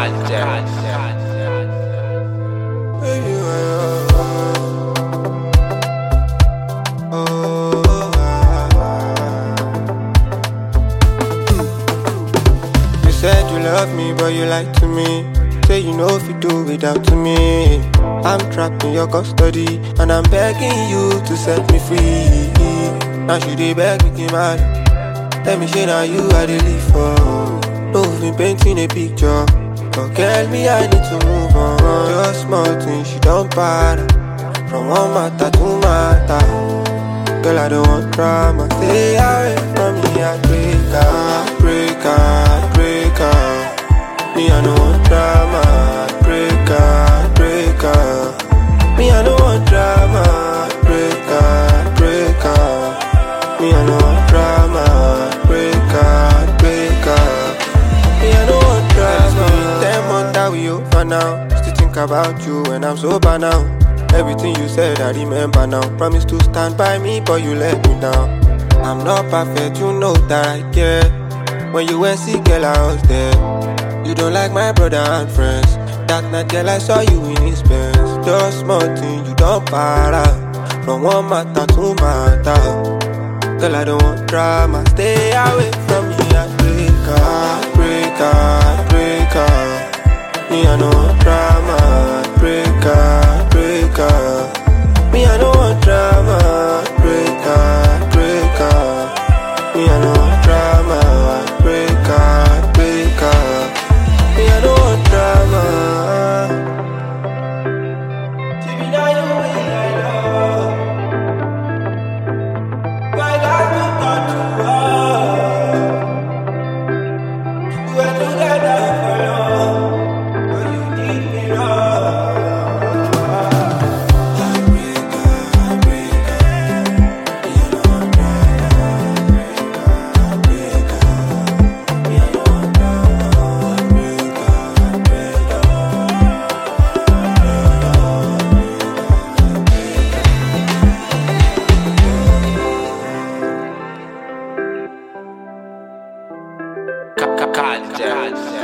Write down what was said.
You said you love me, but you lied to me. Say you know if you do without me. I'm trapped in your custody, and I'm begging you to set me free. Now should they beg me, man? Let me show now you I dey live for. No, we've been painting a picture, but girl, me I need to move on. Just small things, you don't bother. From one matter to matter. Girl, I don't want drama. Stay away from me, I break up, break up, break up. Me, I don't want drama. Break up, break up. Me, I don't want drama. Break up, break up. Me, I don't want drama. Break up, break up. Me, I don't want drama. 10 months that we over now. Still think about you when I'm sober now. Everything you said I remember now. Promise to stand by me, but you let me down. I'm not perfect, you know that I care. When you went sick, girl, I was there. You don't like my brother and friends. That night, girl, I saw you in his Benz. Just small thing, you don't para. From one matter to matter. Girl, I don't want drama. Stay away from me, I break up, break up, break up. Me, I don't want drama. Break up, break up. Me, I don't want drama. Break up, break up. Me, I don't want drama. Break up, break up. Me, I don't want drama. See me now, you will I love. My God, we got to love. We were together for long, but you did me wrong. Culture.